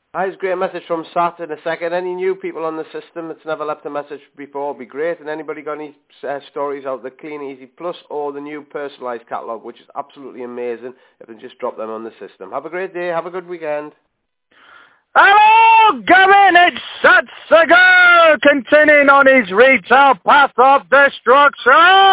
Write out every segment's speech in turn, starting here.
Hi, it's a great message from Sat in a second. Any new people on the system that's never left a message before would be great. And anybody got any stories out the Clean Easy Plus or the new personalised catalogue, which is absolutely amazing, if they just drop them on the system. Have a great day. Have a good weekend. Hello, Gavin, it's Satsago, continuing on his retail path of destruction.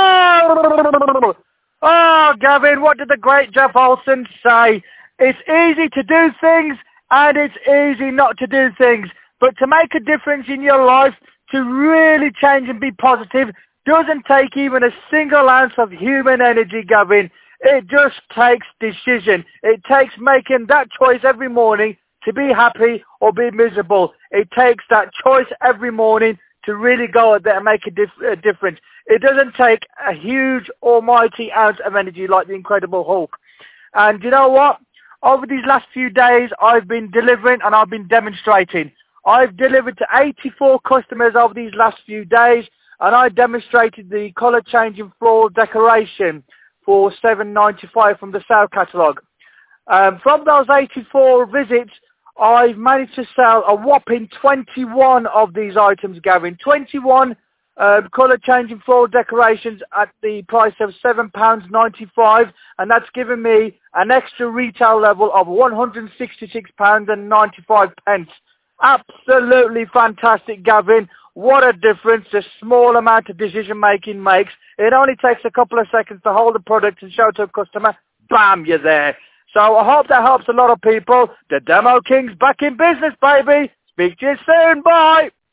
Oh, Gavin, what did the great Jeff Olson say? It's easy to do things, and it's easy not to do things. But to make a difference in your life, to really change and be positive, doesn't take even a single ounce of human energy, Gavin. It just takes decision. It takes making that choice every morning to be happy or be miserable. It takes that choice every morning to really go out there and make a difference. It doesn't take a huge almighty ounce of energy like the Incredible Hulk. And you know what? Over these last few days, I've been delivering and I've been demonstrating. I've delivered to 84 customers over these last few days, and I demonstrated the colour changing floral decoration for $7.95 from the sale catalogue. From those 84 visits, I've managed to sell a whopping 21 of these items, Gavin. 21 colour changing floral decorations at the price of £7.95, and that's given me an extra retail level of £166.95. Absolutely fantastic, Gavin. What a difference a small amount of decision making makes. It only takes a couple of seconds to hold the product and show it to a customer. Bam, you're there. So I hope that helps a lot of people. The Demo King's back in business, baby. Speak to you soon. Bye.